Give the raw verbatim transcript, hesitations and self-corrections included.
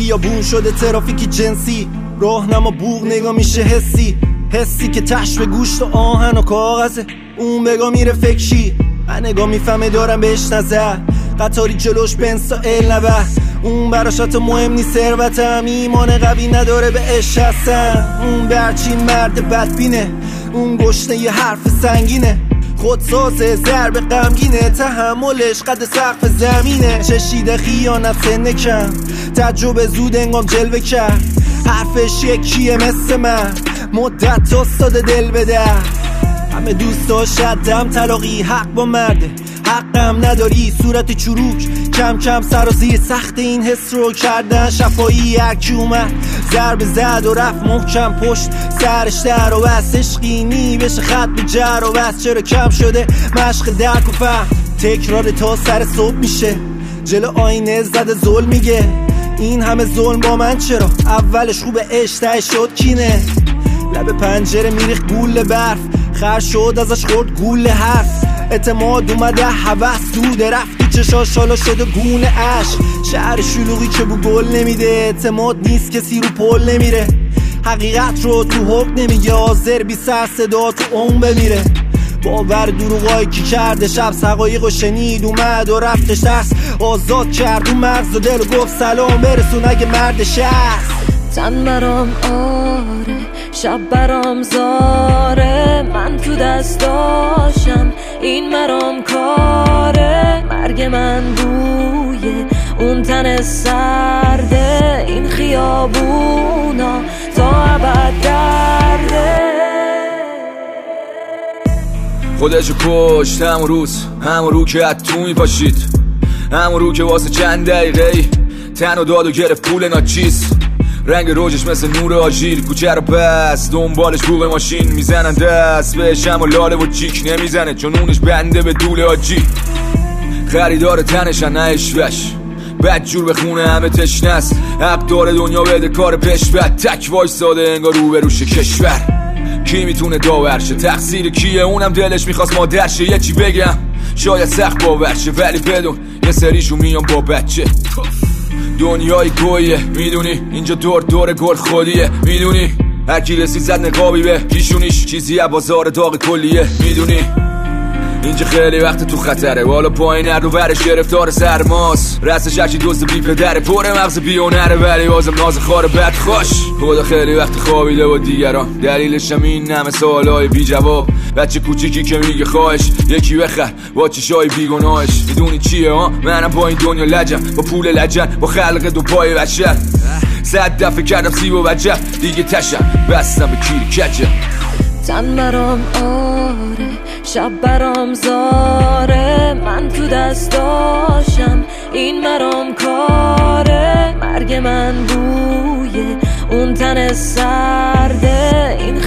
خیابون شده ترافیکی جنسی، راهنما بوق نگاه میشه حسی، حسی که تش به گوشت و آهن و کاغذه، اون بگاه میره فکشی، من نگاه میفهمه دارم بهش نظر، قطاری جلوش بنسا ال نبه، اون براش حتی مهم نیست ثروتم، ایمان قوی نداره به عشق هستن، اون برچی مرد بدبینه، اون گشنه یه حرف سنگینه، خودسازه ضرب غمگینه، تحملش قد سقف زمینه، چشیده خیانت سنه کم، تجربه زود انگام جلوه کرد، حرفش یکیه مثل من، مدت استاد دل بده، همه دوست داشتم طلاقی، حق با مرده حقم نداری، صورت چروک کم کم سرازیر، سخت این حس رو کردن شفایی، هرکی اومد ضربه زد و رفت محکم پشت سرش در و بس، عشقینی بشه خط به جر و بس، چرا کم شده مشق درک و فهم، تکرار تا سر صبح میشه، جلو آینه زده ظلم میگه، این همه ظلم با من چرا، اولش خوبه عشق شد کینه، لب پنجره میریخ گول برف، خر شد ازش خورد گول حرف، اعتماد اومده هوس دوده، رفتی چشاش حالا شده گونه عشق، شهر شلوغی که بو گل نمیده، اعتماد نیست کسی رو پل نمیره، حقیقت رو تو حق نمیگه، حاضر بی سر صدا تو اون بمیره، باور دروغایی که کرده شب حقایق و شنید، اومد و رفتش ترس آزاد کرد و مغز و دل و گفت سلام برسون اگه مردش هست، تن برام آره شب برام زاره، من تو دستاشم این مرام کاره، مرگ من بوی اون تن سرده، این خیابونا تا ابد درده، خودشو کشت همون روز، همون رو که از تو میپاشید، همون رو که واسه چند دقیقه تن و داد و گرفت پول ناچیز، رنگ روجش مثل نور آژیر، کوچه رو بس دنبالش بوق ماشین میزنن دست بهش، اما لاله و جیک نمیزنه چون اونش بنده به دوله آجی، خریدار تنشن نه اشوش، بد جور به خونه همه تشنست، حق داره دنیا بده کار پش بد، تک وایساده انگار رو به روش کشور، کی میتونه داورشه، تقصیر کیه، اونم دلش میخواست مادرشه، یه چی بگم شاید سخت باورشه، ولی بدون یه سریشو میام با بچه، دنیای گویه میدونی، اینجا دور دور گل خودیه میدونی، هرکی رسید زد نقابی به پیشونیش، چیزی از بازار داغ کلیه میدونی، اینجا خیلی وقت تو خطره، والا پایین هر رو برش گرفتار سرماست، رستش هرچی دوست بی پدره، پر مغز بیونره ولی بازم ناز خار بد خوش، خدا خیلی وقت خوابیده و دیگران، دلیلش هم این همه سوالای بی جواب، بچه کوچیکی که میگه خواهش یکی بخر با چشای بیگناهش، میدونی چیه ها، منم با این دنیا لجم، با پول لجن با خلق دو پای بشر، صد دفعه کردم سیب و بجه دیگه تشم بستم به کیری کچه، تن برام آره شب برام زاره، من تو دستاشم این مرام کاره، مرگ من بوی اون تن سرده، این